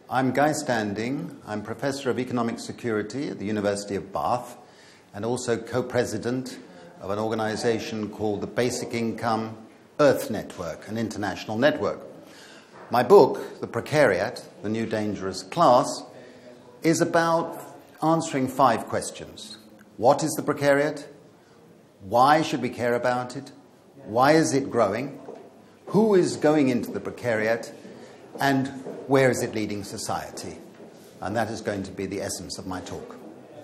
I'm Guy Standing. I'm Professor of Economic Security at the University of Bath and also co-president of an organisation called the Basic Income Earth Network, an international network. My book, The Precariat, The New Dangerous Class, is about answering 5 questions. What is the precariat? Why should we care about it? Why is it growing? Who is going into the precariat? And where is it leading society? And that is going to be the essence of my talk.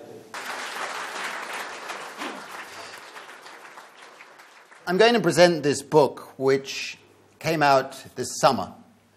I'm going to present this book, which came out this summer.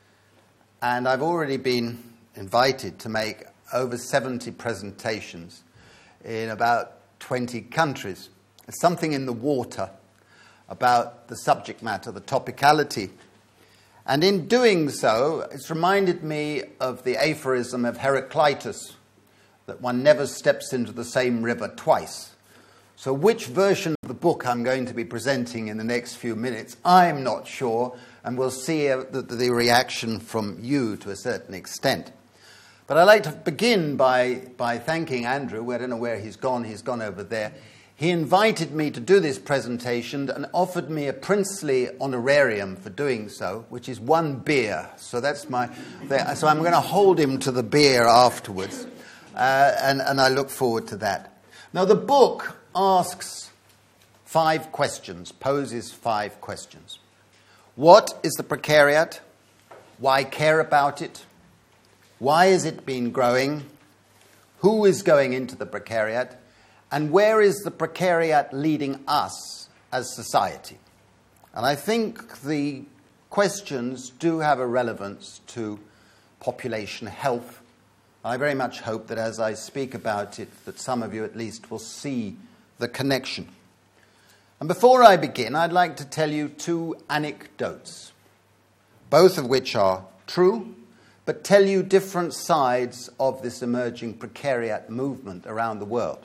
And I've already been invited to make over 70 presentations in about 20 countries. There's something in the water about the subject matter, the topicality. And in doing so, it's reminded me of the aphorism of Heraclitus, that one never steps into the same river twice. So which version of the book I'm going to be presenting in the next few minutes, I'm not sure, and we'll see the reaction from you to a certain extent. But I'd like to begin by thanking Andrew. I don't know where he's gone over there. He invited me to do this presentation and offered me a princely honorarium for doing so, which is 1 beer. So that's so I'm going to hold him to the beer afterwards, and I look forward to that. Now, the book asks 5 questions, poses 5 questions. What is the precariat? Why care about it? Why has it been growing? Who is going into the precariat? And where is the precariat leading us as society? And I think the questions do have a relevance to population health. I very much hope that as I speak about it, that some of you at least will see the connection. And before I begin, I'd like to tell you 2 anecdotes, both of which are true, but tell you different sides of this emerging precariat movement around the world.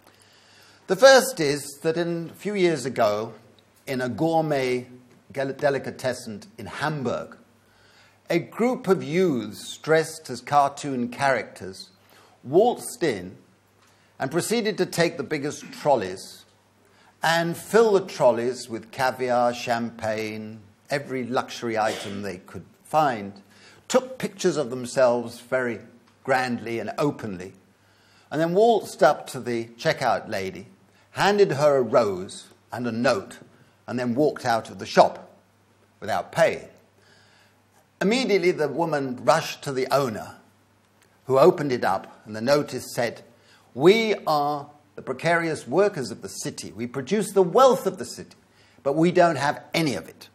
The first is that a few years ago, in a gourmet delicatessen in Hamburg, a group of youths dressed as cartoon characters waltzed in and proceeded to take the biggest trolleys and fill the trolleys with caviar, champagne, every luxury item they could find, took pictures of themselves very grandly and openly, and then waltzed up to the checkout lady, handed her a rose and a note, and then walked out of the shop without paying. Immediately, the woman rushed to the owner, who opened it up, and the notice said, "We are the precarious workers of the city. We produce the wealth of the city, but we don't have any of it."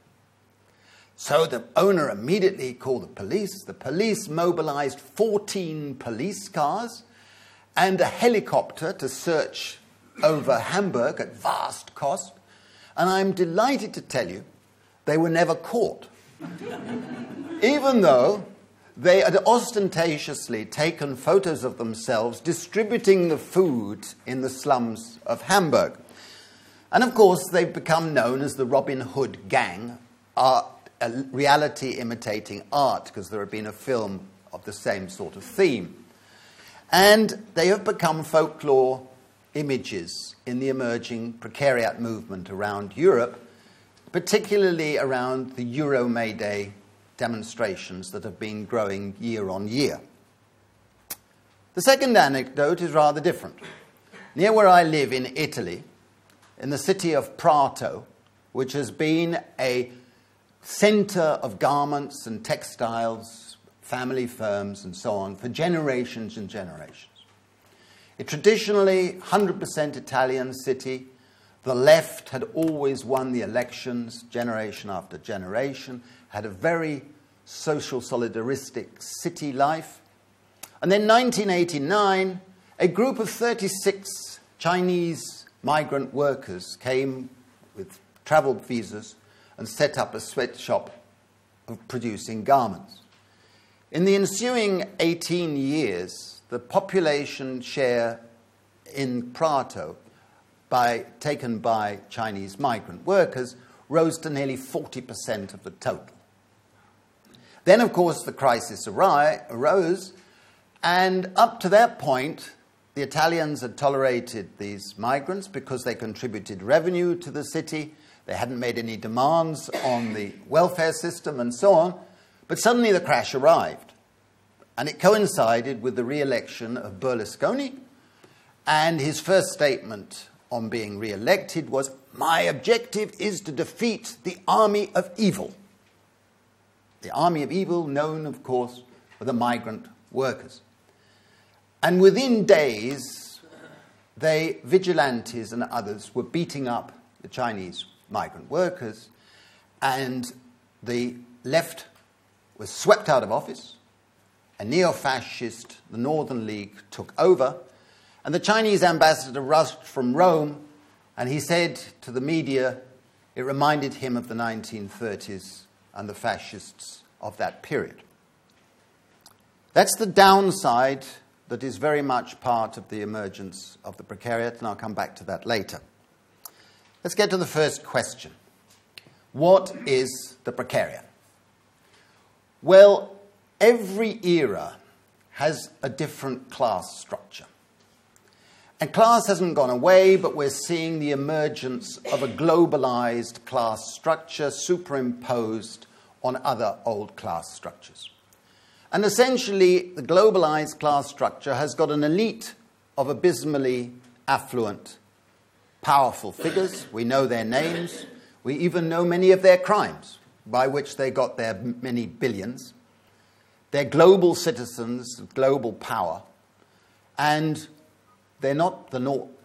So the owner immediately called the police. The police mobilized 14 police cars and a helicopter to search over Hamburg at vast cost, and I'm delighted to tell you they were never caught. Even though they had ostentatiously taken photos of themselves distributing the food in the slums of Hamburg. And of course, they've become known as the Robin Hood Gang, reality imitating art, because there had been a film of the same sort of theme. And they have become folklore images in the emerging precariat movement around Europe, particularly around the Euro-May-Day demonstrations that have been growing year on year. The second anecdote is rather different. Near where I live in Italy, in the city of Prato, which has been a centre of garments and textiles, family firms and so on for generations and generations. A traditionally 100% Italian city, the left had always won the elections generation after generation, had a very social solidaristic city life. And then 1989, a group of 36 Chinese migrant workers came with travel visas and set up a sweatshop of producing garments. In the ensuing 18 years, the population share in Prato, taken by Chinese migrant workers, rose to nearly 40% of the total. Then, of course, the crisis arose, And up to that point, the Italians had tolerated these migrants because they contributed revenue to the city. They hadn't made any demands on the welfare system and so on. But suddenly the crash arrived. And it coincided with the re-election of Berlusconi. And his first statement on being re-elected was, "My objective is to defeat the army of evil." The army of evil, known, of course, for the migrant workers. And within days, vigilantes and others were beating up the Chinese migrant workers, and the left was swept out of office. A neo-fascist, the Northern League, took over, and the Chinese ambassador rushed from Rome, and he said to the media it reminded him of the 1930s and the fascists of that period. That's the downside that is very much part of the emergence of the precariat, and I'll come back to that later. Let's get to the first question. What is the precariat? Well, every era has a different class structure. And class hasn't gone away, but we're seeing the emergence of a globalized class structure superimposed on other old class structures. And essentially, the globalized class structure has got an elite of abysmally affluent, powerful figures. We know their names. We even know many of their crimes, by which they got their many billions. They're global citizens of global power. And they're not the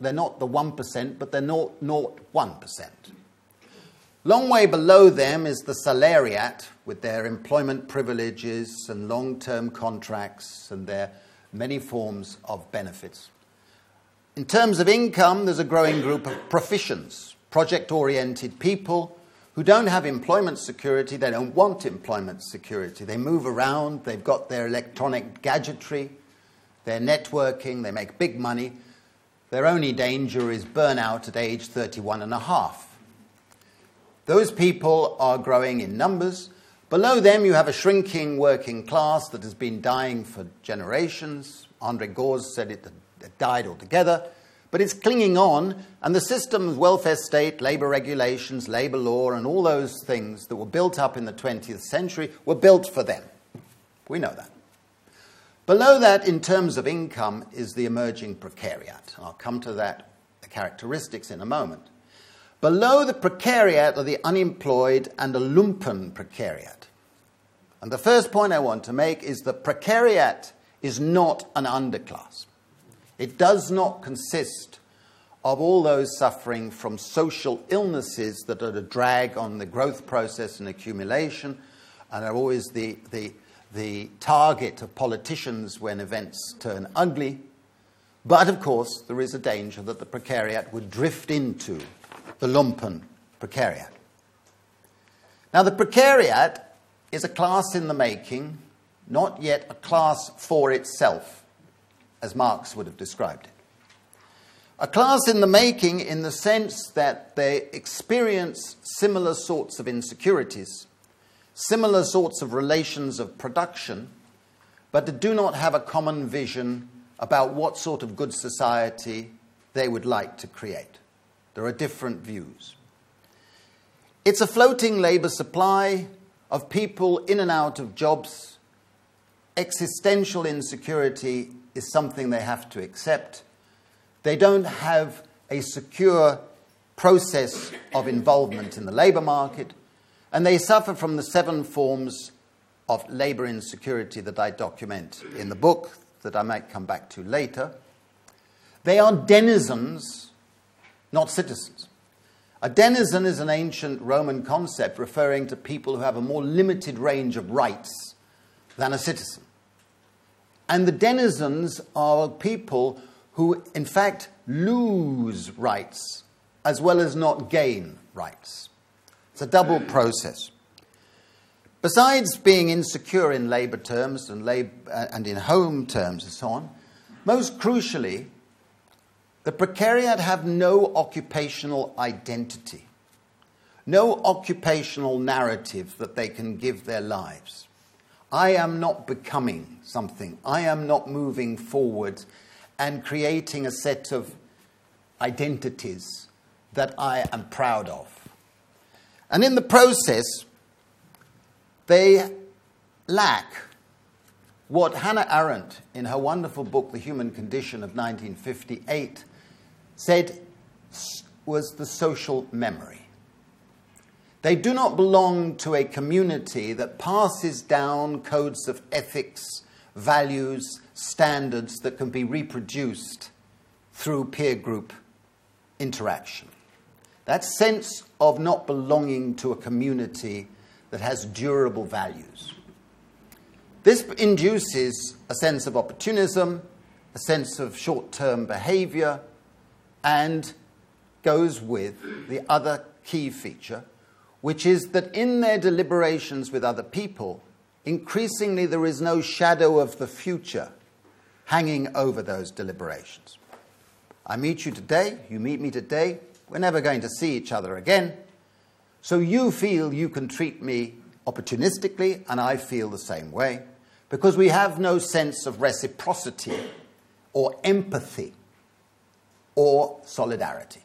1%, but they're 0.1%. Long way below them is the salariat, with their employment privileges and long-term contracts and their many forms of benefits. In terms of income, there's a growing group of proficients, project-oriented people who don't have employment security. They don't want employment security. They move around. They've got their electronic gadgetry. They're networking. They make big money. Their only danger is burnout at age 31 and a half. Those people are growing in numbers. Below them, you have a shrinking working class that has been dying for generations. Andre Gause said it died altogether. But it's clinging on, and the system, welfare state, labour regulations, labour law, and all those things that were built up in the 20th century were built for them. We know that. Below that, in terms of income, is the emerging precariat. I'll come to that, the characteristics, in a moment. Below the precariat are the unemployed and the lumpen precariat. And the first point I want to make is that precariat is not an underclass. It does not consist of all those suffering from social illnesses that are a drag on the growth process and accumulation and are always the target of politicians when events turn ugly. But, of course, there is a danger that the precariat would drift into the lumpen precariat. Now, the precariat is a class in the making, not yet a class for itself, as Marx would have described it. A class in the making in the sense that they experience similar sorts of insecurities, similar sorts of relations of production, but they do not have a common vision about what sort of good society they would like to create. There are different views. It's a floating labour supply of people in and out of jobs. Existential insecurity is something they have to accept. They don't have a secure process of involvement in the labour market, and they suffer from the 7 forms of labour insecurity that I document in the book, that I might come back to later. They are denizens, not citizens. A denizen is an ancient Roman concept referring to people who have a more limited range of rights than a citizen. And the denizens are people who, in fact, lose rights as well as not gain rights. It's a double process. Besides being insecure in labour terms and in home terms and so on, most crucially, the precariat have no occupational identity, no occupational narrative that they can give their lives. I am not becoming something. I am not moving forward and creating a set of identities that I am proud of. And in the process, they lack what Hannah Arendt, in her wonderful book, The Human Condition of 1958, said was the social memory. They do not belong to a community that passes down codes of ethics, values, standards that can be reproduced through peer group interaction. That sense of not belonging to a community that has durable values. This induces a sense of opportunism, a sense of short-term behavior, and goes with the other key feature, which is that in their deliberations with other people, increasingly there is no shadow of the future hanging over those deliberations. I meet you today, you meet me today, we're never going to see each other again, so you feel you can treat me opportunistically, and I feel the same way, because we have no sense of reciprocity or empathy or solidarity.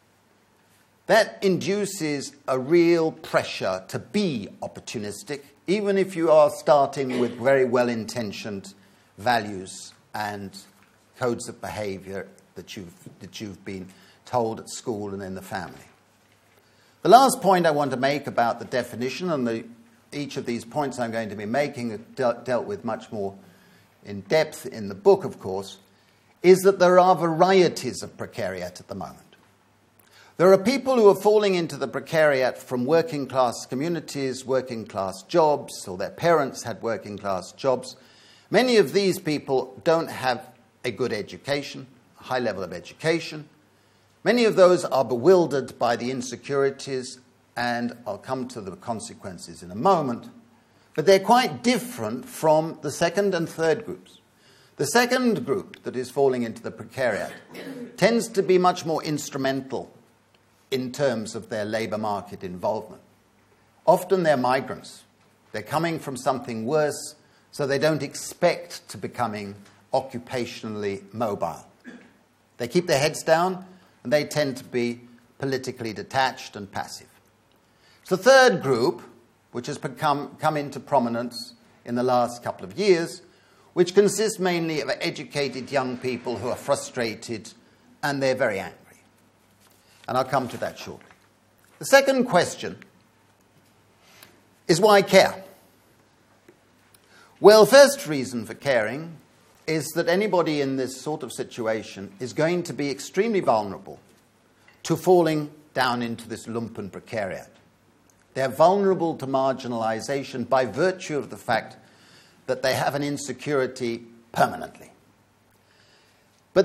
That induces a real pressure to be opportunistic, even if you are starting with very well-intentioned values and codes of behavior that you've been told at school and in the family. The last point I want to make about the definition, and each of these points I'm going to be making are dealt with much more in depth in the book, of course, is that there are varieties of precariat at the moment. There are people who are falling into the precariat from working class communities, working class jobs, or their parents had working class jobs. Many of these people don't have a good education, a high level of education. Many of those are bewildered by the insecurities, and I'll come to the consequences in a moment. But they're quite different from the second and third groups. The second group that is falling into the precariat tends to be much more instrumental in terms of their labour market involvement. Often they're migrants. They're coming from something worse, so they don't expect to becoming occupationally mobile. They keep their heads down, and they tend to be politically detached and passive. The third group, which has come into prominence in the last couple of years, which consists mainly of educated young people who are frustrated and they're very angry. And I'll come to that shortly. The second question is why care? Well, first reason for caring is that anybody in this sort of situation is going to be extremely vulnerable to falling down into this lumpen precariat. They're vulnerable to marginalization by virtue of the fact that they have an insecurity permanently. But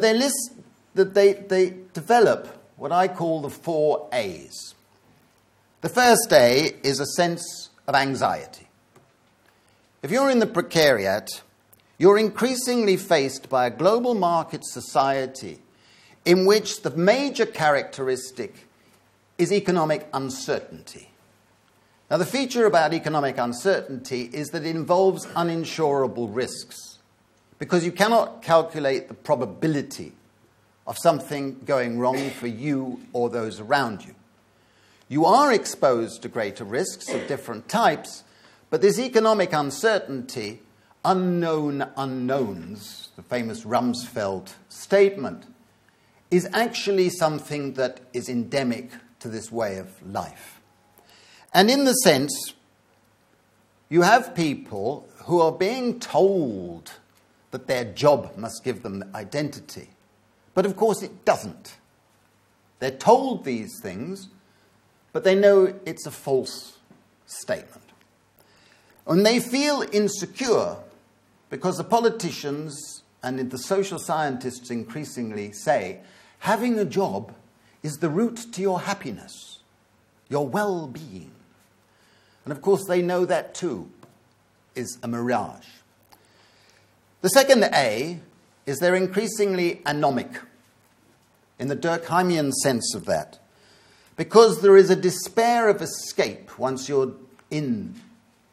they develop what I call the 4 A's. The first A is a sense of anxiety. If you're in the precariat, you're increasingly faced by a global market society in which the major characteristic is economic uncertainty. Now, the feature about economic uncertainty is that it involves uninsurable risks, because you cannot calculate the probability of something going wrong for you or those around you. You are exposed to greater risks of different types, but this economic uncertainty, unknown unknowns, the famous Rumsfeld statement, is actually something that is endemic to this way of life. And in the sense, you have people who are being told that their job must give them identity. But of course it doesn't. They're told these things, but they know it's a false statement. And they feel insecure because the politicians and the social scientists increasingly say, having a job is the route to your happiness, your well-being. And of course they know that too is a mirage. The second A is they're increasingly anomic, in the Durkheimian sense of that, because there is a despair of escape once you're in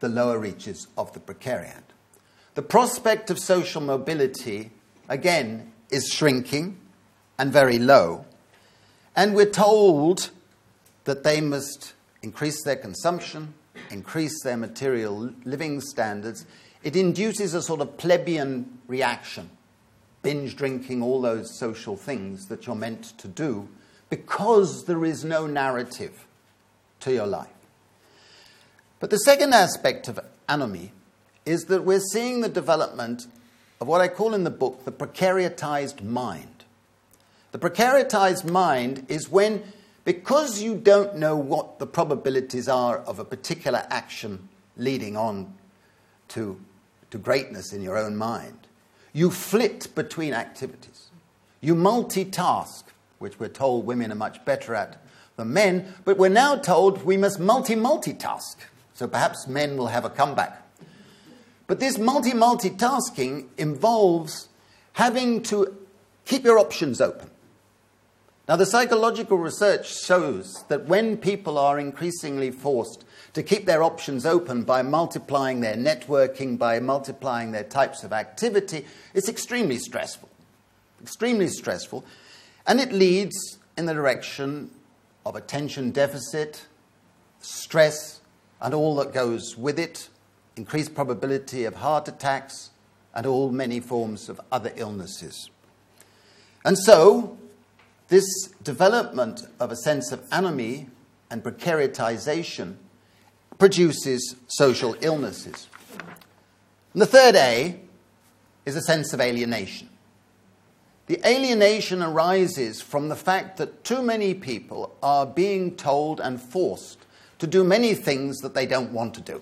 the lower reaches of the precariat. The prospect of social mobility, again, is shrinking and very low. And we're told that they must increase their consumption, increase their material living standards. It induces a sort of plebeian reaction, binge drinking, all those social things that you're meant to do, because there is no narrative to your life. But the second aspect of anomie is that we're seeing the development of what I call in the book the precariatized mind. The precariatized mind is when, because you don't know what the probabilities are of a particular action leading on to greatness in your own mind, you flit between activities. You multitask, which we're told women are much better at than men, but we're now told we must multitask. So perhaps men will have a comeback. But this multitasking involves having to keep your options open. Now, the psychological research shows that when people are increasingly forced to keep their options open by multiplying their networking, by multiplying their types of activity, it's extremely stressful. Extremely stressful. And it leads in the direction of attention deficit, stress, and all that goes with it, increased probability of heart attacks, and all many forms of other illnesses. And so, this development of a sense of anomie and precariatization produces social illnesses. And the third A is a sense of alienation. The alienation arises from the fact that too many people are being told and forced to do many things that they don't want to do.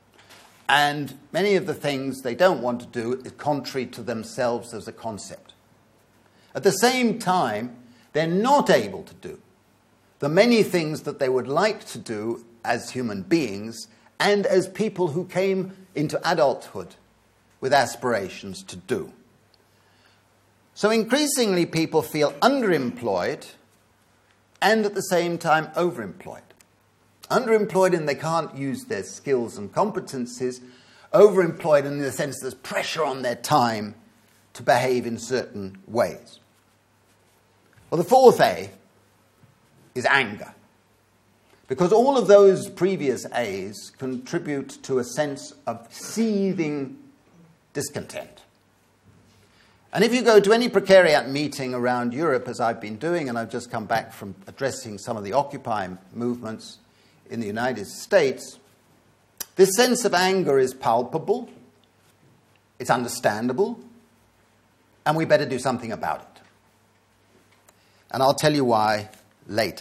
And many of the things they don't want to do is contrary to themselves as a concept. At the same time, they're not able to do the many things that they would like to do as human beings and as people who came into adulthood with aspirations to do. So increasingly people feel underemployed and at the same time overemployed. Underemployed in they can't use their skills and competencies, overemployed in the sense there's pressure on their time to behave in certain ways. Well, the fourth A is anger. Because all of those previous A's contribute to a sense of seething discontent. And if you go to any precariat meeting around Europe, as I've been doing, and I've just come back from addressing some of the Occupy movements in the United States, this sense of anger is palpable, it's understandable, and we better do something about it. And I'll tell you why later.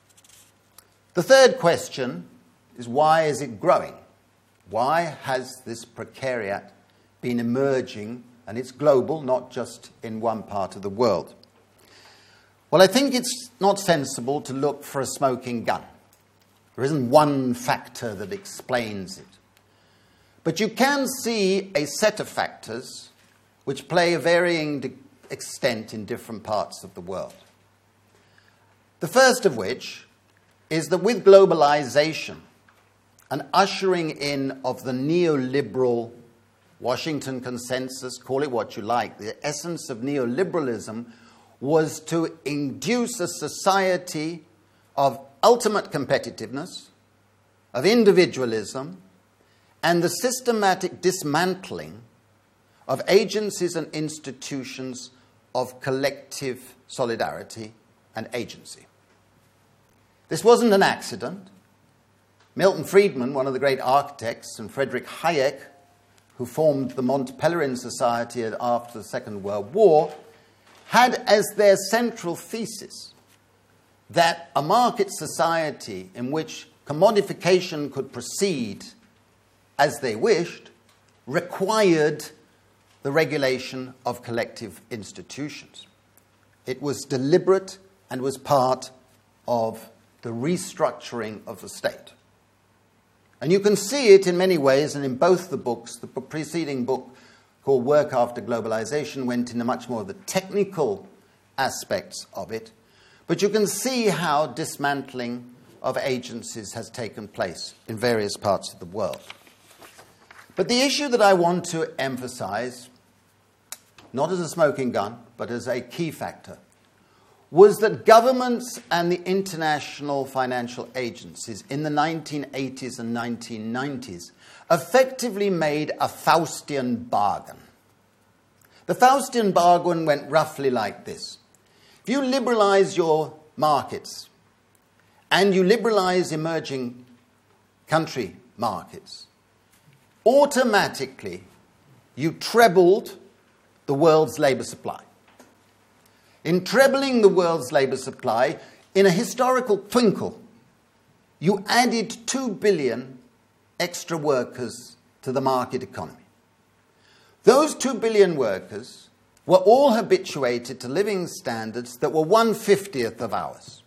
The third question is, why is it growing? Why has this precariat been emerging? And it's global, not just in one part of the world. Well, I think it's not sensible to look for a smoking gun. There isn't one factor that explains it. But you can see a set of factors which play a varying extent in different parts of the world. The first of which is that with globalization, an ushering in of the neoliberal Washington Consensus, call it what you like, the essence of neoliberalism was to induce a society of ultimate competitiveness, of individualism, and the systematic dismantling of agencies and institutions of collective solidarity and agency. This wasn't an accident. Milton Friedman, one of the great architects, and Friedrich Hayek, who formed the Mont Pelerin Society after the Second World War, had as their central thesis that a market society in which commodification could proceed as they wished required the regulation of collective institutions. It was deliberate and was part of the restructuring of the state. And you can see it in many ways, and in both the books. The preceding book, called Work After Globalization, went into much more of the technical aspects of it. But you can see how dismantling of agencies has taken place in various parts of the world. But the issue that I want to emphasize, not as a smoking gun, but as a key factor, was that governments and the international financial agencies in the 1980s and 1990s effectively made a Faustian bargain. The Faustian bargain went roughly like this. If you liberalize your markets and you liberalize emerging country markets, automatically you trebled the world's labor supply. In trebling the world's labor supply, in a historical twinkle, you added 2 billion extra workers to the market economy. Those 2 billion workers were all habituated to living standards that were 1/50th of ours.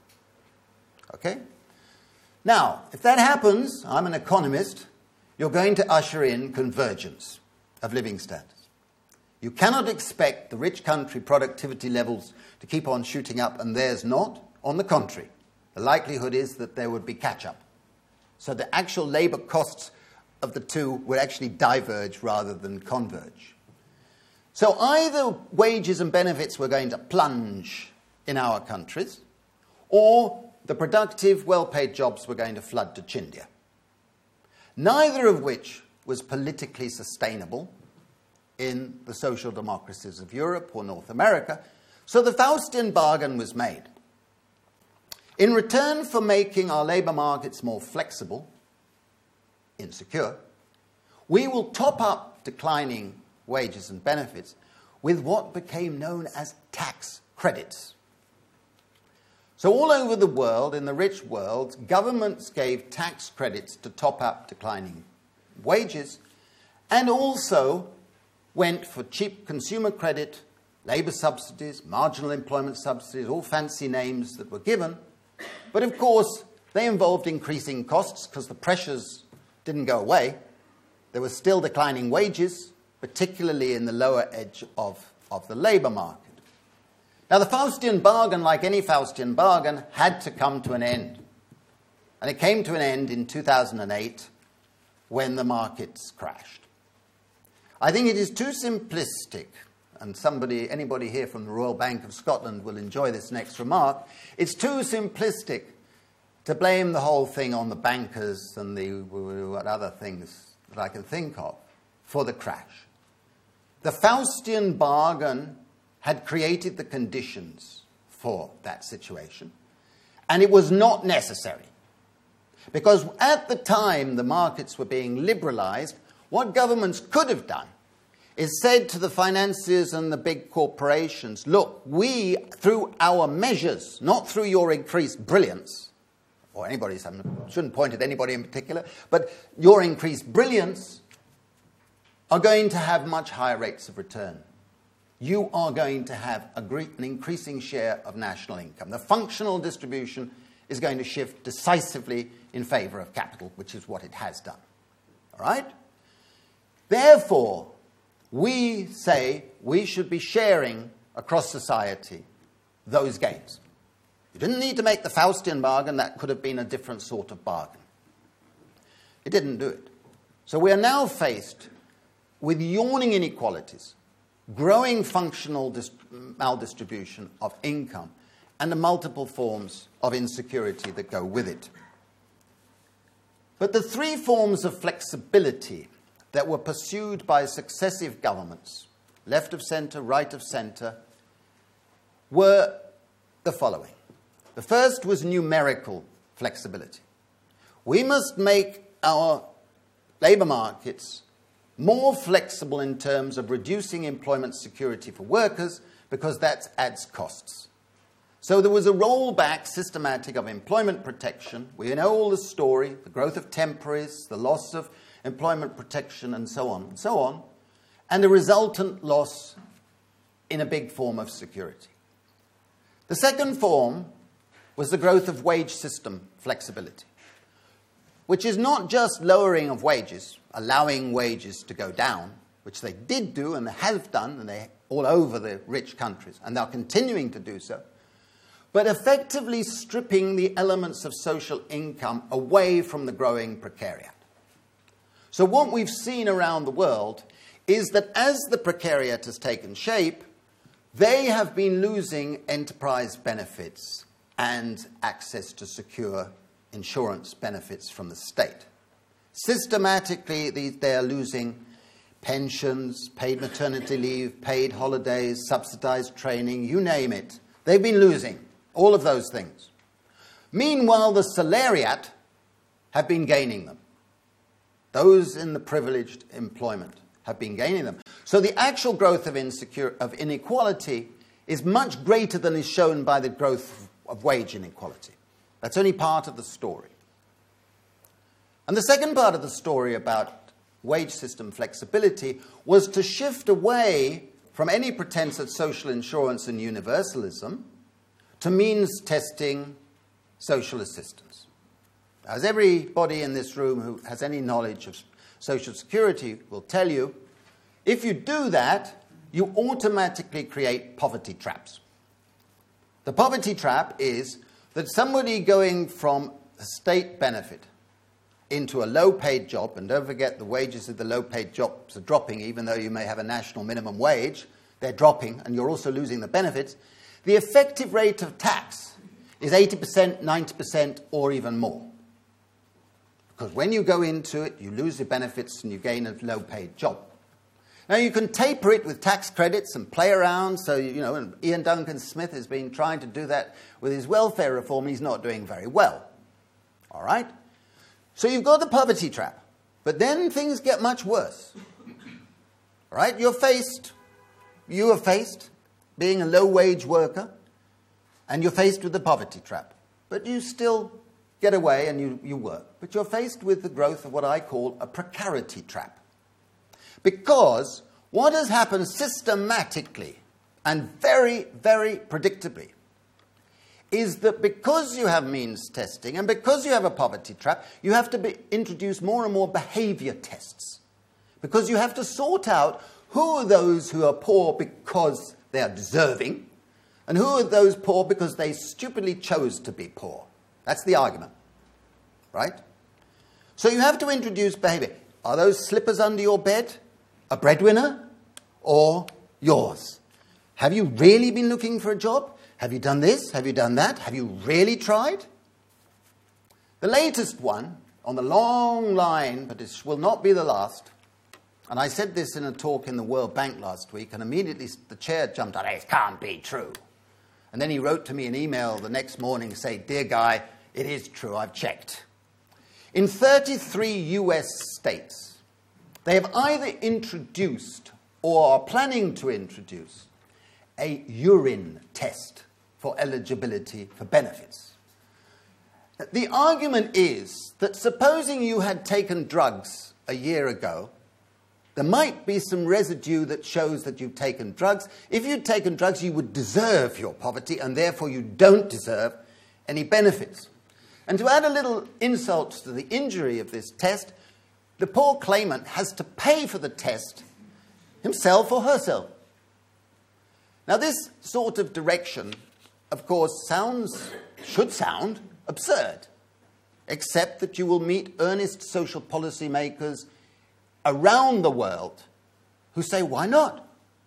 Okay? Now, if that happens, I'm an economist, you're going to usher in convergence of living standards. You cannot expect the rich country productivity levels to keep on shooting up and theirs not. On the contrary, the likelihood is that there would be catch-up. So the actual labour costs of the two would actually diverge rather than converge. So either wages and benefits were going to plunge in our countries, or the productive, well-paid jobs were going to flood to Chindia. Neither of which was politically sustainable in the social democracies of Europe or North America. So the Faustian bargain was made. In return for making our labour markets more flexible, insecure, we will top up declining wages and benefits with what became known as tax credits. So all over the world, in the rich world, governments gave tax credits to top up declining wages and also went for cheap consumer credit, labour subsidies, marginal employment subsidies, all fancy names that were given. But of course, they involved increasing costs because the pressures didn't go away. There were still declining wages, particularly in the lower edge of the labour market. Now, the Faustian bargain, like any Faustian bargain, had to come to an end. And it came to an end in 2008 when the markets crashed. I think it is too simplistic, and anybody here from the Royal Bank of Scotland will enjoy this next remark. It's too simplistic to blame the whole thing on the bankers and what other things that I can think of for the crash. The Faustian bargain had created the conditions for that situation, and it was not necessary. Because at the time the markets were being liberalized, what governments could have done is said to the financiers and the big corporations, look, we, through our measures, not through your increased brilliance, or anybody's, I shouldn't point at anybody in particular, but your increased brilliance are going to have much higher rates of return. You are going to have an increasing share of national income. The functional distribution is going to shift decisively in favour of capital, which is what it has done. All right? Therefore, we say we should be sharing across society those gains. You didn't need to make the Faustian bargain. That could have been a different sort of bargain. It didn't do it. So we are now faced with yawning inequalities, growing functional maldistribution of income, and the multiple forms of insecurity that go with it. But the three forms of flexibility that were pursued by successive governments, left of centre, right of centre, were the following. The first was numerical flexibility. We must make our labour markets more flexible in terms of reducing employment security for workers because that adds costs. So there was a rollback systematic of employment protection. We know all the story, the growth of temporaries, the loss of employment protection, and so on, and the resultant loss in a big form of security. The second form was the growth of wage system flexibility, which is not just lowering of wages, allowing wages to go down, which they did do and they have done, and they all over the rich countries, and they're continuing to do so, but effectively stripping the elements of social income away from the growing precariat. So what we've seen around the world is that as the precariat has taken shape, they have been losing enterprise benefits and access to secure insurance benefits from the state. Systematically, they are losing pensions, paid maternity leave, paid holidays, subsidized training, you name it. They've been losing all of those things. Meanwhile, the salariat have been gaining them. Those in the privileged employment have been gaining them. So the actual growth of inequality is much greater than is shown by the growth of wage inequality. That's only part of the story. And the second part of the story about wage system flexibility was to shift away from any pretense at social insurance and universalism to means testing social assistance. As everybody in this room who has any knowledge of Social Security will tell you, if you do that, you automatically create poverty traps. The poverty trap is that somebody going from a state benefit into a low-paid job, and don't forget the wages of the low-paid jobs are dropping, even though you may have a national minimum wage, they're dropping, and you're also losing the benefits, the effective rate of tax is 80%, 90%, or even more. Because when you go into it, you lose your benefits and you gain a low-paid job. Now, you can taper it with tax credits and play around. So, and Ian Duncan Smith has been trying to do that with his welfare reform. He's not doing very well. All right? So you've got the poverty trap. But then things get much worse. All right? You are faced being a low-wage worker, and you're faced with the poverty trap. But you still get away and you work. But you're faced with the growth of what I call a precarity trap. Because what has happened systematically and very, very predictably is that because you have means testing and because you have a poverty trap, you have to introduce more and more behavior tests. Because you have to sort out who are those who are poor because they are deserving and who are those poor because they stupidly chose to be poor. That's the argument, right? So you have to introduce behavior. Are those slippers under your bed a breadwinner or yours? Have you really been looking for a job? Have you done this? Have you done that? Have you really tried? The latest one on the long line, but it will not be the last, and I said this in a talk in the World Bank last week, and immediately the chair jumped on, it can't be true. And then he wrote to me an email the next morning saying, dear Guy, it is true, I've checked. In 33 US states, they have either introduced or are planning to introduce a urine test for eligibility for benefits. The argument is that supposing you had taken drugs a year ago, there might be some residue that shows that you've taken drugs. If you'd taken drugs, you would deserve your poverty, and therefore you don't deserve any benefits. And to add a little insult to the injury of this test, the poor claimant has to pay for the test himself or herself. Now, this sort of direction, of course, should sound absurd, except that you will meet earnest social policy makers around the world who say, why not?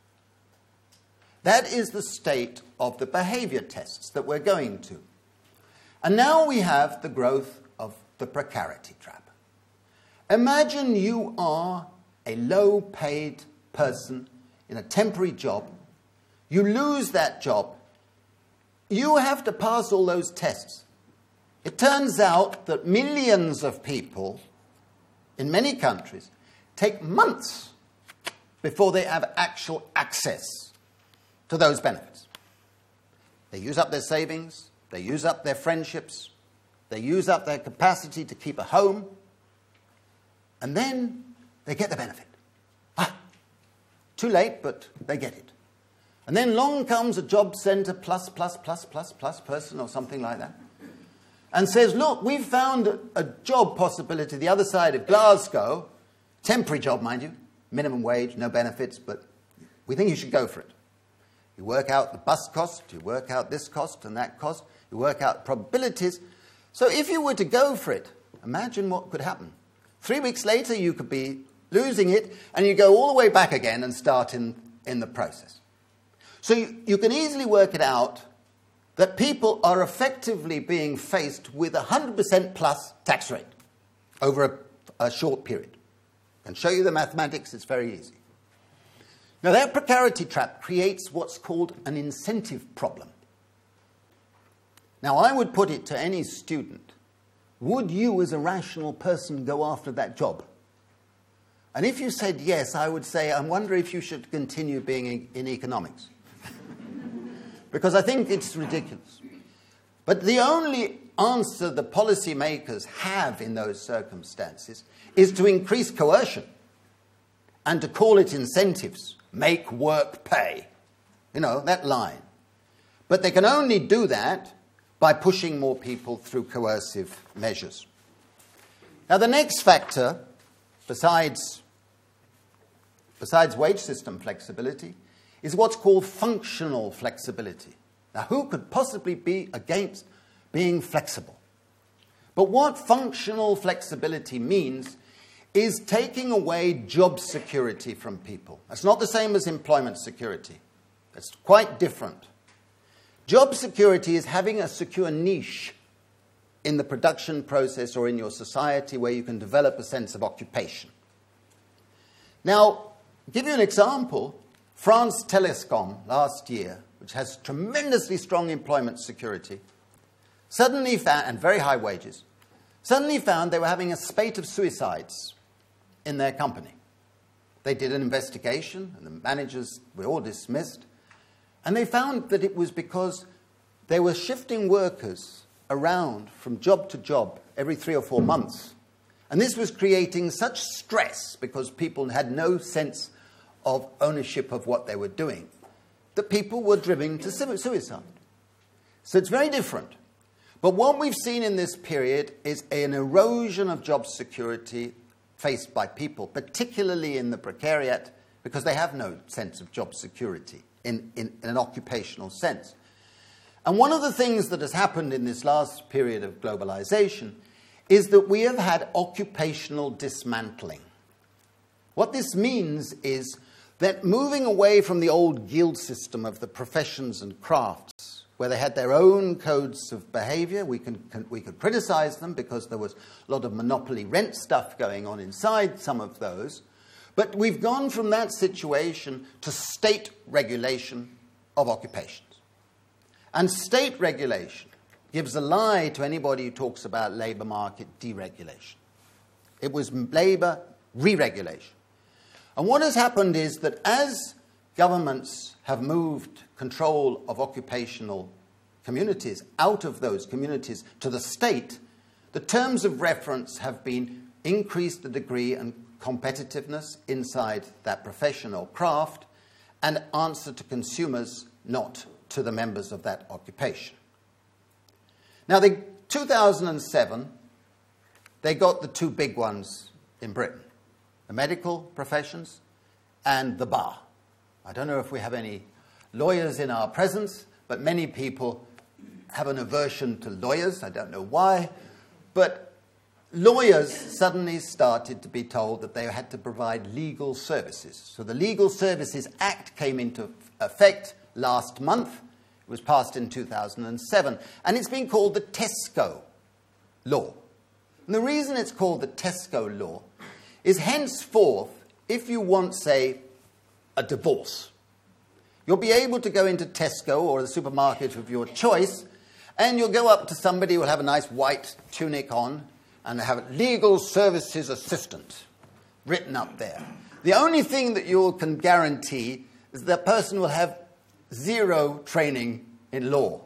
That is the state of the behavior tests that we're going to. And now we have the growth of the precarity trap. Imagine you are a low-paid person in a temporary job. You lose that job. You have to pass all those tests. It turns out that millions of people in many countries take months before they have actual access to those benefits. They use up their savings, they use up their friendships, they use up their capacity to keep a home, and then they get the benefit. Too late, but they get it. And then along comes a job centre plus person or something like that, and says, look, we've found a job possibility the other side of Glasgow, temporary job, mind you, minimum wage, no benefits, but we think you should go for it. You work out the bus cost, you work out this cost and that cost, you work out probabilities. So if you were to go for it, imagine what could happen. 3 weeks later, you could be losing it, and you go all the way back again and start in the process. So you can easily work it out that people are effectively being faced with 100% plus tax rate over a short period. I can show you the mathematics, it's very easy. Now, that precarity trap creates what's called an incentive problem. Now, I would put it to any student, would you as a rational person go after that job? And if you said yes, I would say, I wonder if you should continue being in economics. Because I think it's ridiculous. But the only answer the policymakers have in those circumstances is to increase coercion and to call it incentives. Make work pay. You know, that line. But they can only do that by pushing more people through coercive measures. Now, the next factor, besides wage system flexibility, is what's called functional flexibility. Now, who could possibly be against being flexible? But what functional flexibility means is taking away job security from people. That's not the same as employment security. It's quite different. Job security is having a secure niche in the production process or in your society where you can develop a sense of occupation. Now, to give you an example, France Télécom last year, which has tremendously strong employment security, suddenly found, and very high wages, suddenly found they were having a spate of suicides in their company. They did an investigation, and the managers were all dismissed, and they found that it was because they were shifting workers around from job to job every 3 or 4 months. And this was creating such stress because people had no sense of ownership of what they were doing, that people were driven to suicide. So it's very different. But what we've seen in this period is an erosion of job security faced by people, particularly in the precariat, because they have no sense of job security in an occupational sense. And one of the things that has happened in this last period of globalization is that we have had occupational dismantling. What this means is that moving away from the old guild system of the professions and crafts, where they had their own codes of behavior, we could criticize them because there was a lot of monopoly rent stuff going on inside some of those, but we've gone from that situation to state regulation of occupations. And state regulation gives a lie to anybody who talks about labour market deregulation. It was labour re-regulation. And what has happened is that as governments have moved control of occupational communities out of those communities to the state, the terms of reference have been increased the degree and competitiveness inside that profession or craft and answer to consumers, not to the members of that occupation. Now, in 2007, they got the two big ones in Britain, the medical professions and the bar. I don't know if we have any lawyers in our presence, but many people have an aversion to lawyers. I don't know why. But lawyers suddenly started to be told that they had to provide legal services. So the Legal Services Act came into effect last month. It was passed in 2007. And it's been called the Tesco Law. And the reason it's called the Tesco Law is henceforth, if you want, say, a divorce, you'll be able to go into Tesco or the supermarket of your choice, and you'll go up to somebody who will have a nice white tunic on and have legal services assistant written up there. The only thing that you can guarantee is that person will have zero training in law.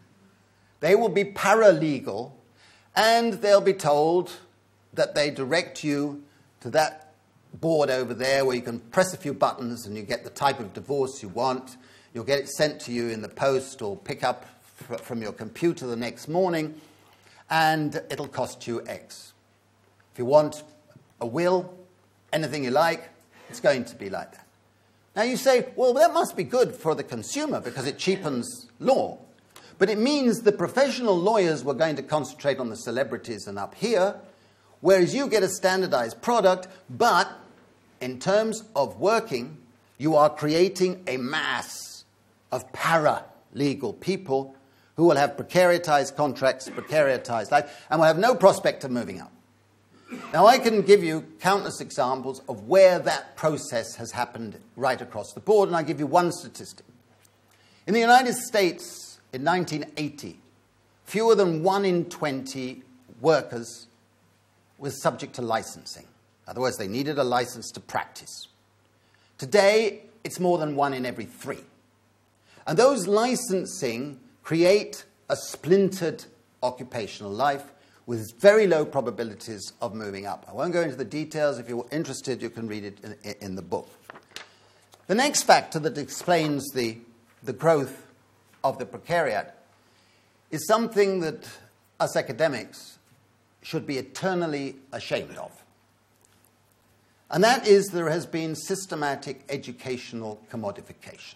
They will be paralegal, and they'll be told that they direct you to that board over there where you can press a few buttons and you get the type of divorce you want. You'll get it sent to you in the post or pick up from your computer the next morning, and it'll cost you X. If you want a will, anything you like, it's going to be like that. Now you say, well, that must be good for the consumer because it cheapens law. But it means the professional lawyers were going to concentrate on the celebrities and up here, whereas you get a standardized product, but in terms of working, you are creating a mass of para-legal people who will have precaritized contracts, precaritized life, and will have no prospect of moving up. Now, I can give you countless examples of where that process has happened right across the board, and I'll give you one statistic. In the United States, in 1980, fewer than 1 in 20 workers was subject to licensing. In other words, they needed a license to practice. Today, it's more than 1 in every 3. And those licensing create a splintered occupational life with very low probabilities of moving up. I won't go into the details. If you're interested, you can read it in the book. The next factor that explains the growth of the precariat is something that us academics should be eternally ashamed of. And that is there has been systematic educational commodification.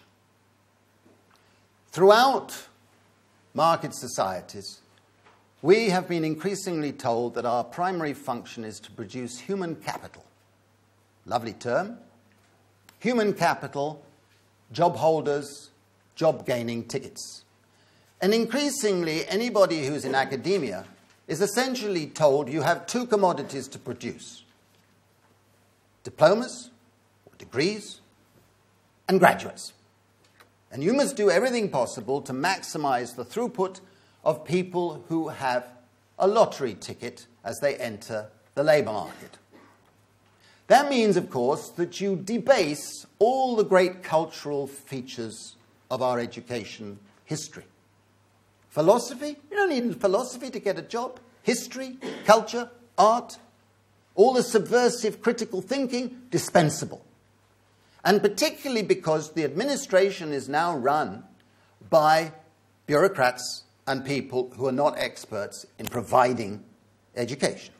Throughout market societies, we have been increasingly told that our primary function is to produce human capital. Lovely term. Human capital, job holders, job-gaining tickets. And increasingly, anybody who's in academia is essentially told you have 2 commodities to produce: diplomas, or degrees, and graduates. And you must do everything possible to maximize the throughput of people who have a lottery ticket as they enter the labour market. That means, of course, that you debase all the great cultural features of our education history. Philosophy? You don't need philosophy to get a job. History, culture, art, all the subversive critical thinking, dispensable. And particularly because the administration is now run by bureaucrats and people who are not experts in providing education.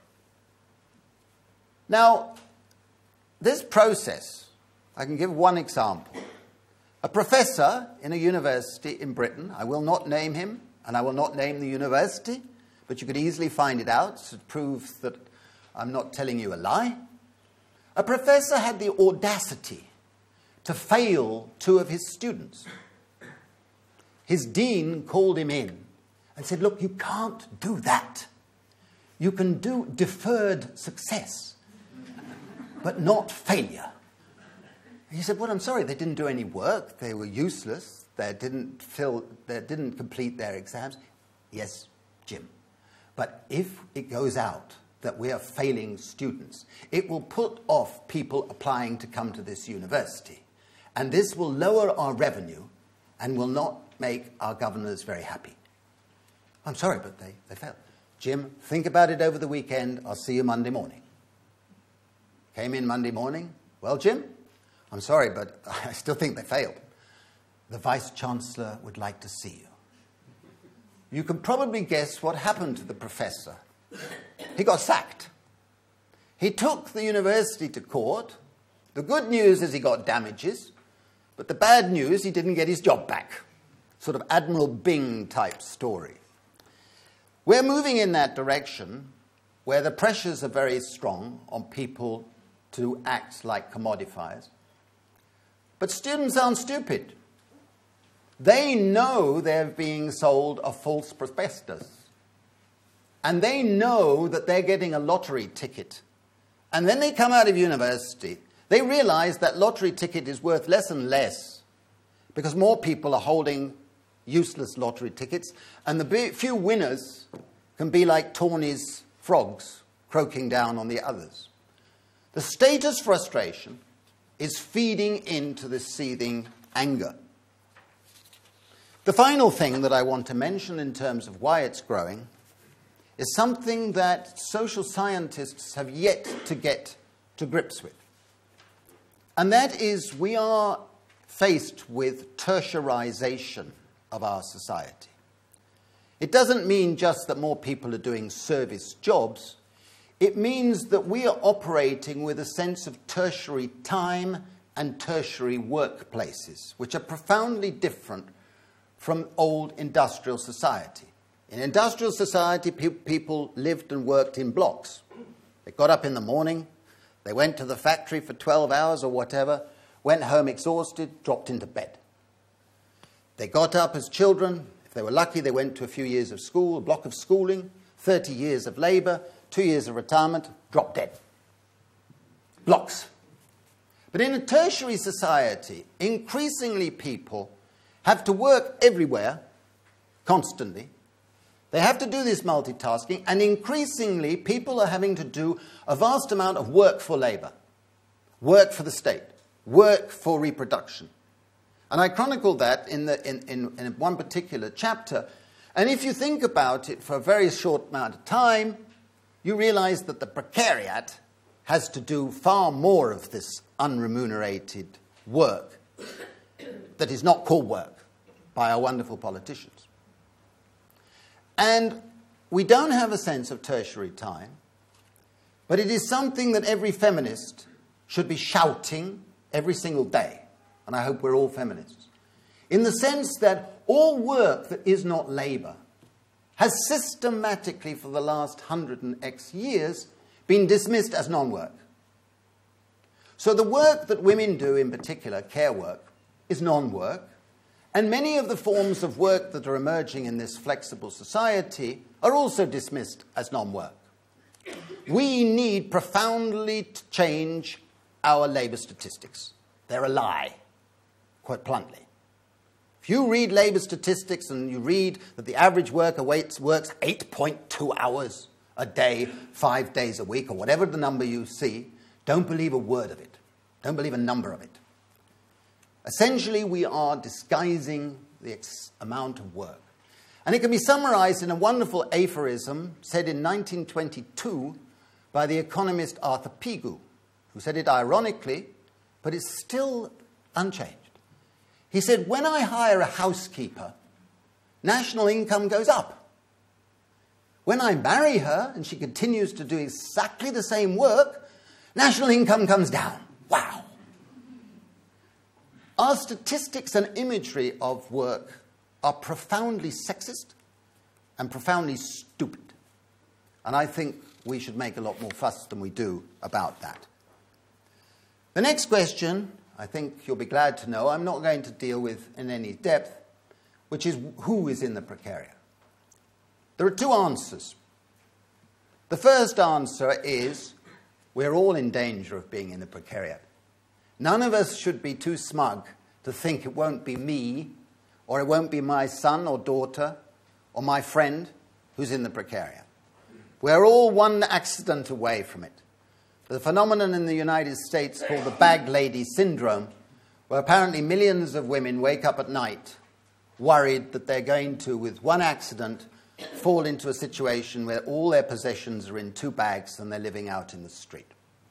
Now, this process, I can give one example. A professor in a university in Britain, I will not name him, and I will not name the university, but you could easily find it out to prove that I'm not telling you a lie. A professor had the audacity to fail 2 of his students. His dean called him in and said, look, you can't do that. You can do deferred success, but not failure. And he said, well, I'm sorry, they didn't do any work. They were useless. They didn't complete their exams. Yes, Jim. But if it goes out that we are failing students, it will put off people applying to come to this university. And this will lower our revenue and will not make our governors very happy. I'm sorry, but they failed. Jim, think about it over the weekend. I'll see you Monday morning. Came in Monday morning. Well, Jim, I'm sorry, but I still think they failed. The Vice-Chancellor would like to see you. You can probably guess what happened to the professor. He got sacked. He took the university to court. The good news is he got damages, but the bad news, he didn't get his job back. Sort of Admiral Byng type story. We're moving in that direction where the pressures are very strong on people to act like commodifiers. But students aren't stupid. They know they're being sold a false prospectus. And they know that they're getting a lottery ticket. And then they come out of university. They realize that lottery ticket is worth less and less because more people are holding useless lottery tickets. And the few winners can be like Tawny's frogs croaking down on the others. The status frustration is feeding into this seething anger. The final thing that I want to mention in terms of why it's growing is something that social scientists have yet to get to grips with. And that is we are faced with tertiarization of our society. It doesn't mean just that more people are doing service jobs. It means that we are operating with a sense of tertiary time and tertiary workplaces, which are profoundly different from old industrial society. In industrial society, people lived and worked in blocks. They got up in the morning, they went to the factory for 12 hours or whatever, went home exhausted, dropped into bed. They got up as children. If they were lucky, they went to a few years of school, a block of schooling, 30 years of labour, 2 years of retirement, dropped dead. Blocks. But in a tertiary society, increasingly people have to work everywhere, constantly. They have to do this multitasking, and increasingly people are having to do a vast amount of work for labour, work for the state, work for reproduction. And I chronicled that in one particular chapter. And if you think about it for a very short amount of time, you realize that the precariat has to do far more of this unremunerated work that is not called work by our wonderful politicians. And we don't have a sense of tertiary time, but it is something that every feminist should be shouting every single day. And I hope we're all feminists. In the sense that all work that is not labour has systematically for the last 100 and X years been dismissed as non-work. So the work that women do, in particular, care work, is non-work. And many of the forms of work that are emerging in this flexible society are also dismissed as non-work. We need profoundly to change our labour statistics. They're a lie, quite bluntly. If you read labour statistics and you read that the average worker works 8.2 hours a day, 5 days a week, or whatever the number you see, don't believe a word of it. Don't believe a number of it. Essentially, we are disguising the amount of work. And it can be summarized in a wonderful aphorism said in 1922 by the economist Arthur Pigou, who said it ironically, but it's still unchanged. He said, when I hire a housekeeper, national income goes up. When I marry her and she continues to do exactly the same work, national income comes down. Wow. Our statistics and imagery of work are profoundly sexist and profoundly stupid. And I think we should make a lot more fuss than we do about that. The next question, I think you'll be glad to know, I'm not going to deal with in any depth, which is who is in the precariat. There are two answers. The first answer is we're all in danger of being in the precariat. None of us should be too smug to think it won't be me, or it won't be my son or daughter, or my friend who's in the precariat. We're all one accident away from it. The phenomenon in the United States called the bag lady syndrome, where apparently millions of women wake up at night worried that they're going to, with one accident, fall into a situation where all their possessions are in 2 bags and they're living out in the street.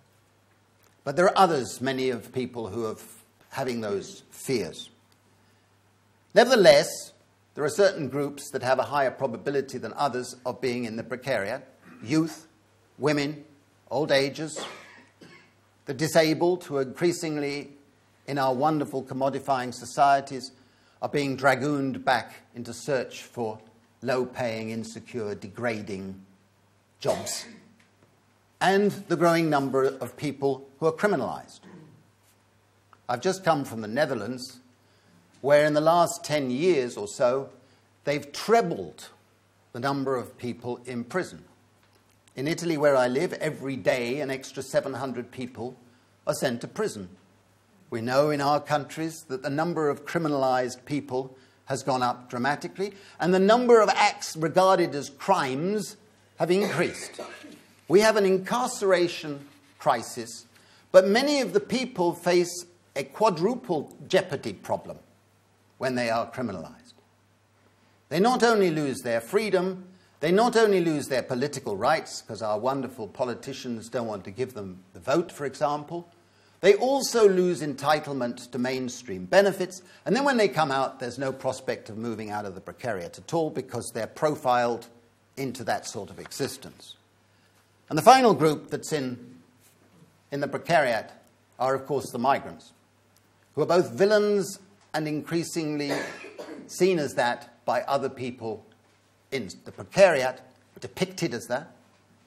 But there are others, many of people who are having those fears. Nevertheless, there are certain groups that have a higher probability than others of being in the precariat. Youth, women, old ages, the disabled, who are increasingly in our wonderful commodifying societies are being dragooned back into search for low-paying, insecure, degrading jobs. And the growing number of people who are criminalized. I've just come from the Netherlands, where in the last 10 years or so, they've trebled the number of people in prison. In Italy, where I live, every day an extra 700 people are sent to prison. We know in our countries that the number of criminalized people has gone up dramatically, and the number of acts regarded as crimes have increased. We have an incarceration crisis, but many of the people face a quadruple jeopardy problem when they are criminalized. They not only lose their freedom, they not only lose their political rights, because our wonderful politicians don't want to give them the vote, for example. They also lose entitlement to mainstream benefits, and then when they come out, there's no prospect of moving out of the precariat at all because they're profiled into that sort of existence. And the final group that's in the precariat are, of course, the migrants, who are both villains and increasingly seen as that by other people in the precariat, depicted as that.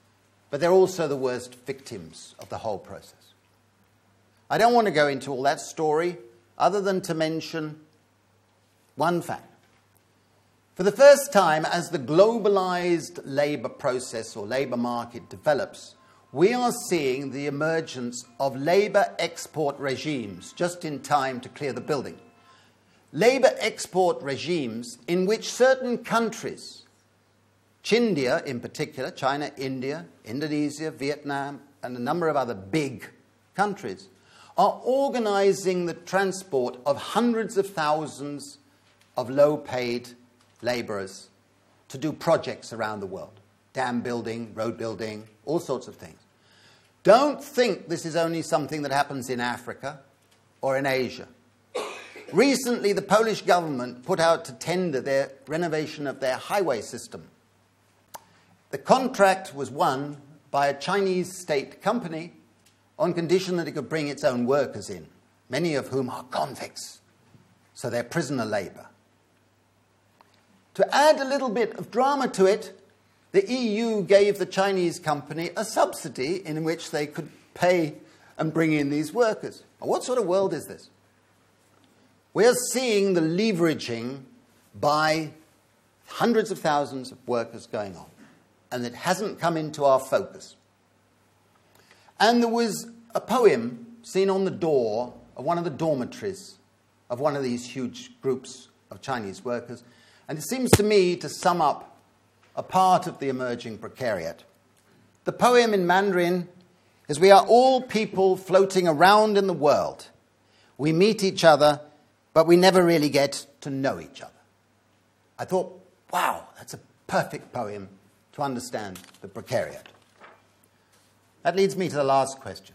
but they're also the worst victims of the whole process. I don't want to go into all that story other than to mention one fact. For the first time, as the globalized labor process or labor market develops, we are seeing the emergence of labor export regimes just in time to clear the building. Labor export regimes in which certain countries, India in particular, China, India, Indonesia, Vietnam, and a number of other big countries, are organizing the transport of hundreds of thousands of low-paid laborers to do projects around the world. Dam building, road building, all sorts of things. Don't think this is only something that happens in Africa or in Asia. Recently, the Polish government put out to tender their renovation of their highway system. The contract was won by a Chinese state company on condition that it could bring its own workers in, many of whom are convicts, so they're prisoner labor. To add a little bit of drama to it, the EU gave the Chinese company a subsidy in which they could pay and bring in these workers. What sort of world is this? We are seeing the leveraging by hundreds of thousands of workers going on, and it hasn't come into our focus. And there was a poem seen on the door of one of the dormitories of one of these huge groups of Chinese workers, and it seems to me to sum up a part of the emerging precariat. The poem in Mandarin is, "We are all people floating around in the world. We meet each other, but we never really get to know each other." I thought, wow, that's a perfect poem to understand the precariat. That leads me to the last question.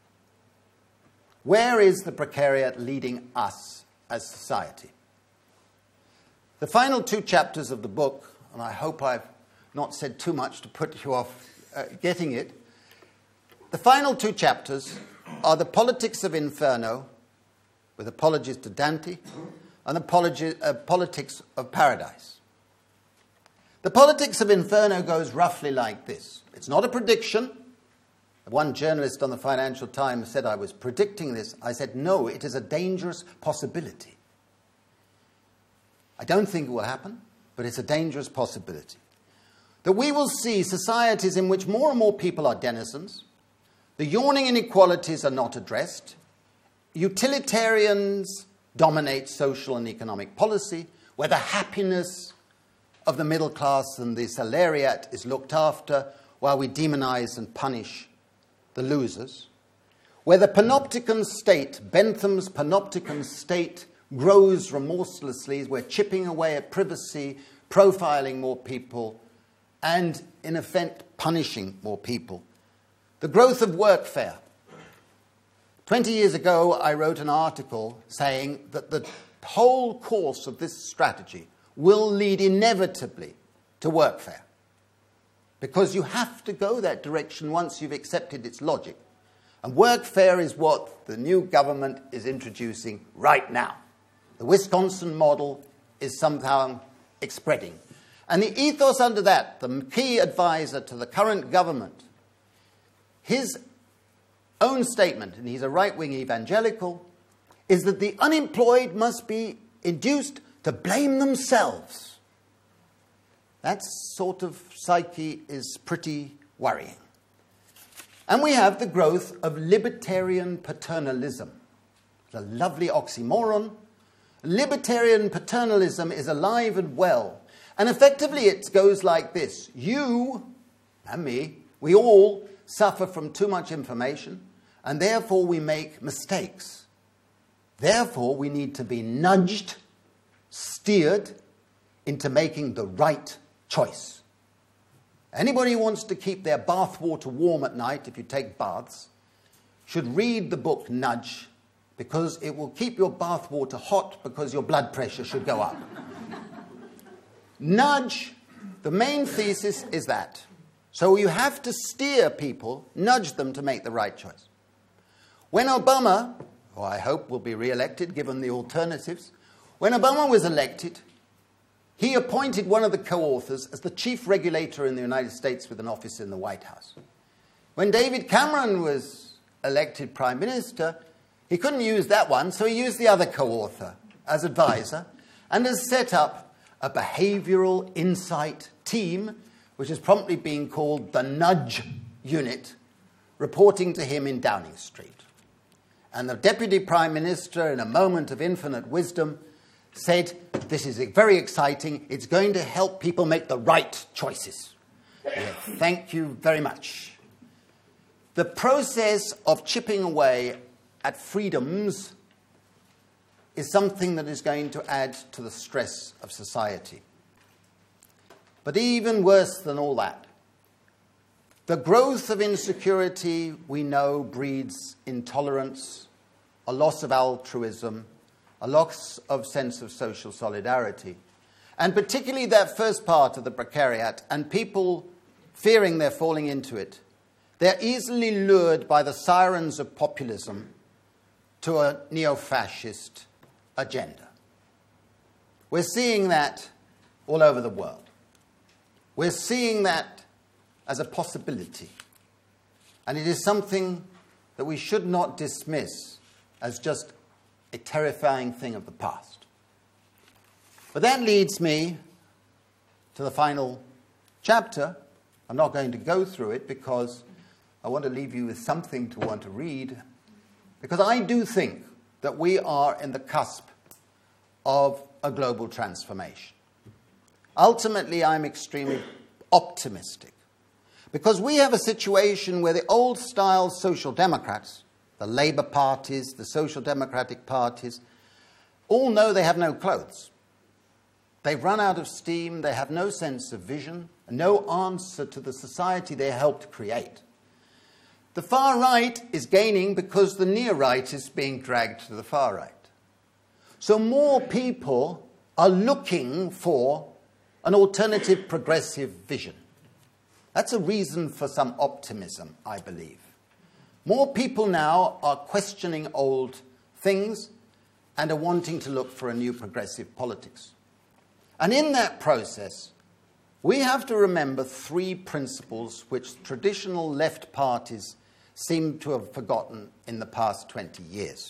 Where is the precariat leading us as society? The final two chapters of the book, and I hope I've not said too much to put you off getting it, the final two chapters are the Politics of Inferno, with apologies to Dante, and the Politics of Paradise. The Politics of Inferno goes roughly like this. It's not a prediction. One journalist on the Financial Times said I was predicting this. I said, no, it is a dangerous possibility. I don't think it will happen, but it's a dangerous possibility. That we will see societies in which more and more people are denizens, the yawning inequalities are not addressed, utilitarians dominate social and economic policy, where the happiness of the middle class and the salariat is looked after, while we demonize and punish the losers, where the panopticon state, Bentham's panopticon state, grows remorselessly. We're chipping away at privacy, profiling more people, and in effect punishing more people. The growth of workfare. 20 years ago, I wrote an article saying that the whole course of this strategy will lead inevitably to workfare, because you have to go that direction once you've accepted its logic. And workfare is what the new government is introducing right now. The Wisconsin model is somehow spreading. And the ethos under that, the key advisor to the current government, his own statement, and he's a right-wing evangelical, is that the unemployed must be induced to blame themselves. That sort of psyche is pretty worrying. And we have the growth of libertarian paternalism. It's a lovely oxymoron. Libertarian paternalism is alive and well. And effectively it goes like this. You and me, we all suffer from too much information, and therefore we make mistakes. Therefore we need to be nudged, steered into making the right choice. Anybody who wants to keep their bath water warm at night, if you take baths, should read the book Nudge, because it will keep your bath water hot, because your blood pressure should go up. Nudge, the main thesis is that. So you have to steer people, nudge them to make the right choice. When Obama, who I hope will be re-elected given the alternatives, when Obama was elected, he appointed one of the co-authors as the chief regulator in the United States with an office in the White House. When David Cameron was elected Prime Minister, he couldn't use that one, so he used the other co-author as advisor and has set up a behavioural insight team, which has promptly been called the Nudge Unit, reporting to him in Downing Street. And the Deputy Prime Minister, in a moment of infinite wisdom, said, "This is very exciting. It's going to help people make the right choices." Yeah, thank you very much. The process of chipping away at freedoms is something that is going to add to the stress of society. But even worse than all that, the growth of insecurity, we know, breeds intolerance, a loss of altruism, a loss of sense of social solidarity. And particularly that first part of the precariat, and people fearing they're falling into it, they're easily lured by the sirens of populism to a neo-fascist agenda. We're seeing that all over the world. We're seeing that as a possibility. And it is something that we should not dismiss as just a terrifying thing of the past. But that leads me to the final chapter. I'm not going to go through it because I want to leave you with something to want to read, because I do think that we are in the cusp of a global transformation. Ultimately, I'm extremely optimistic, because we have a situation where the old-style social democrats, the Labour parties, the social democratic parties, all know they have no clothes. They've run out of steam, they have no sense of vision, and no answer to the society they helped create. The far right is gaining because the near right is being dragged to the far right. So more people are looking for an alternative progressive vision. That's a reason for some optimism, I believe. More people now are questioning old things and are wanting to look for a new progressive politics. And in that process, we have to remember three principles which traditional left parties seem to have forgotten in the past 20 years.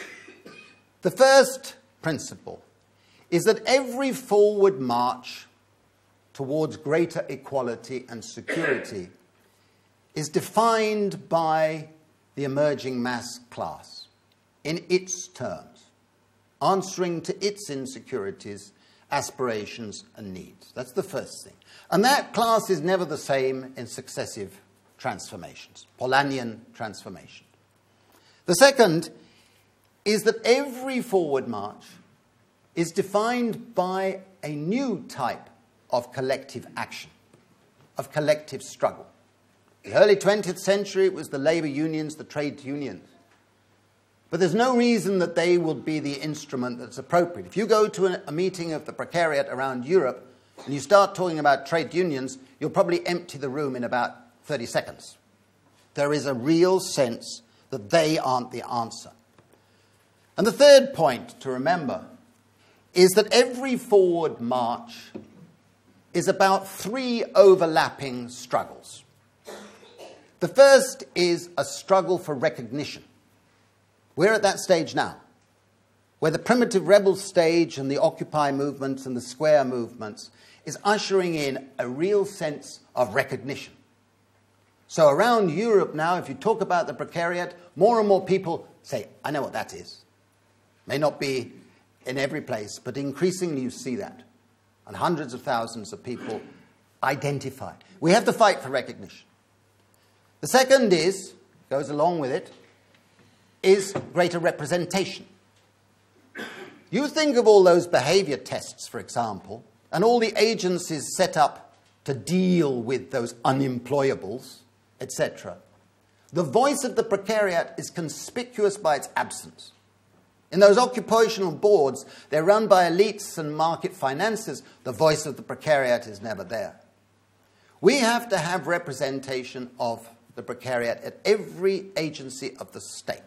The first principle is that every forward march towards greater equality and security is defined by the emerging mass class in its terms, answering to its insecurities, aspirations, and needs. That's the first thing. And that class is never the same in successive transformations, Polanyian transformation. The second is that every forward march is defined by a new type of collective action, of collective struggle. In the early 20th century, it was the labour unions, the trade unions. But there's no reason that they will be the instrument that's appropriate. If you go to a meeting of the precariat around Europe and you start talking about trade unions, you'll probably empty the room in about 30 seconds. There is a real sense that they aren't the answer. And the third point to remember is that every forward march is about three overlapping struggles. The first is a struggle for recognition. We're at that stage now, where the primitive rebel stage and the Occupy movements and the Square movements is ushering in a real sense of recognition. So around Europe now, if you talk about the precariat, more and more people say, I know what that is. May not be in every place, but increasingly you see that. And hundreds of thousands of people identify. We have to fight for recognition. The second is, goes along with it, is greater representation. You think of all those behavior tests, for example, and all the agencies set up to deal with those unemployables, etc. The voice of the precariat is conspicuous by its absence. In those occupational boards, they're run by elites and market finances. The voice of the precariat is never there. We have to have representation of the precariat at every agency of the state.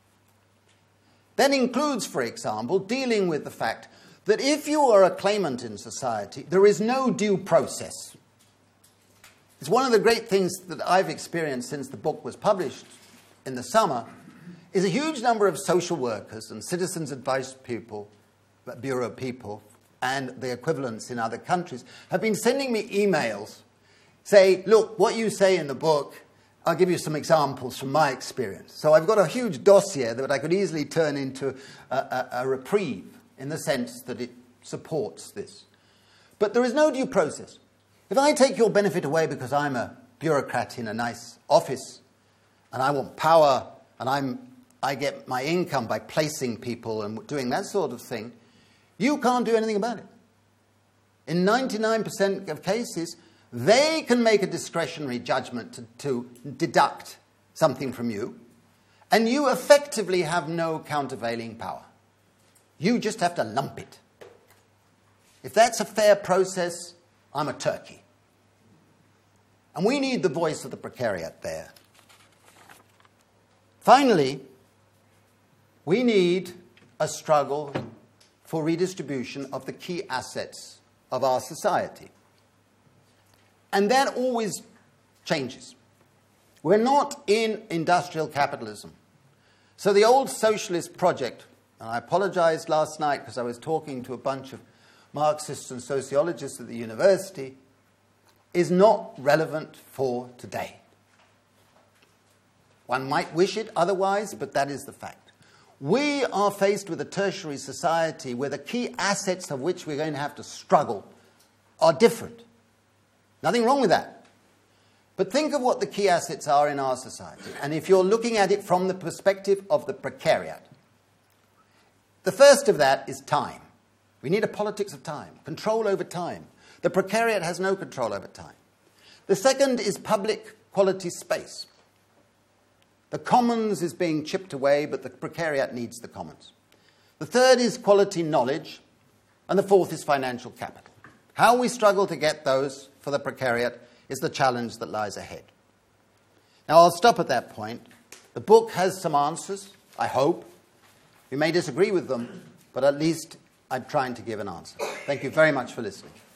That includes, for example, dealing with the fact that if you are a claimant in society, there is no due process. It's one of the great things that I've experienced since the book was published in the summer, is a huge number of social workers and citizens' advice people, bureau people, and the equivalents in other countries have been sending me emails, say, look, what you say in the book, I'll give you some examples from my experience. So I've got a huge dossier that I could easily turn into a reprieve in the sense that it supports this. But there is no due process. If I take your benefit away because I'm a bureaucrat in a nice office and I want power and I get my income by placing people and doing that sort of thing, you can't do anything about it. In 99% of cases, they can make a discretionary judgment to deduct something from you, and you effectively have no countervailing power. You just have to lump it. If that's a fair process, I'm a turkey. And we need the voice of the precariat there. Finally, we need a struggle for redistribution of the key assets of our society. And that always changes. We're not in industrial capitalism. So the old socialist project, and I apologized last night because I was talking to a bunch of Marxists and sociologists at the university, is not relevant for today. One might wish it otherwise, but that is the fact. We are faced with a tertiary society where the key assets of which we're going to have to struggle are different. Nothing wrong with that. But think of what the key assets are in our society. And if you're looking at it from the perspective of the precariat, the first of that is time. We need a politics of time, control over time. The precariat has no control over time. The second is public quality space. The commons is being chipped away, but the precariat needs the commons. The third is quality knowledge, and the fourth is financial capital. How we struggle to get those for the precariat is the challenge that lies ahead. Now, I'll stop at that point. The book has some answers, I hope. You may disagree with them, but at least I'm trying to give an answer. Thank you very much for listening.